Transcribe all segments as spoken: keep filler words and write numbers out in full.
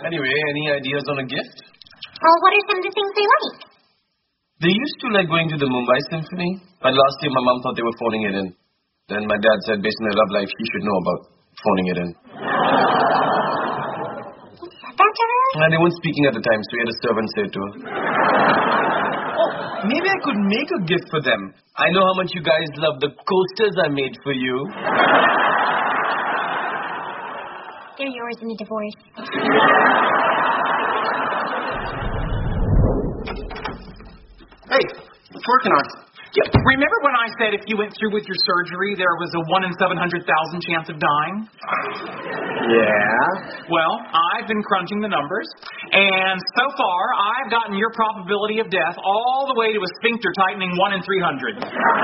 Anyway, any ideas on a gift? Well, what are some of the things they like? They used to like going to the Mumbai Symphony, but last year my mom thought they were phoning it in. Then my dad said, based on their love life, she should know about phoning it in. That to her? And they weren't speaking at the time, so we had a servant say it to her. Oh, maybe I could make a gift for them. I know how much you guys love the coasters I made for you. They're yours in the divorce. Hey, what's working on? Yeah, remember when I said if you went through with your surgery, there was a one in seven hundred thousand chance of dying? Yeah? Well, I've been crunching the numbers, and so far, I've gotten your probability of death all the way to a sphincter tightening one in three hundred.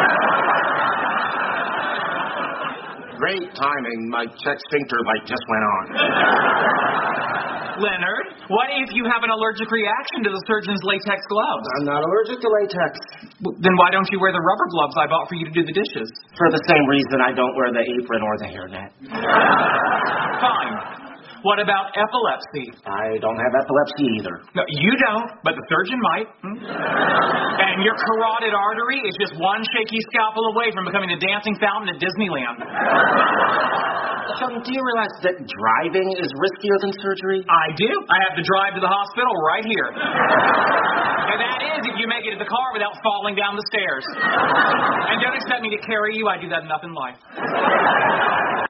Great timing. My check sphincter light just went on. Leonard, what if you have an allergic reaction to the surgeon's latex gloves? I'm not allergic to latex. Then why don't you wear the rubber gloves I bought for you to do the dishes? For the same reason I don't wear the apron or the hairnet. Fine. What about epilepsy? I don't have epilepsy either. No, you don't, but the surgeon might. Hmm? And your carotid artery is just one shaky scalpel away from becoming a dancing fountain at Disneyland. Sheldon, do you realize that driving is riskier than surgery? I do. I have to drive to the hospital right here. And that is if you make it to the car without falling down the stairs. And don't expect me to carry you. I do that enough in life.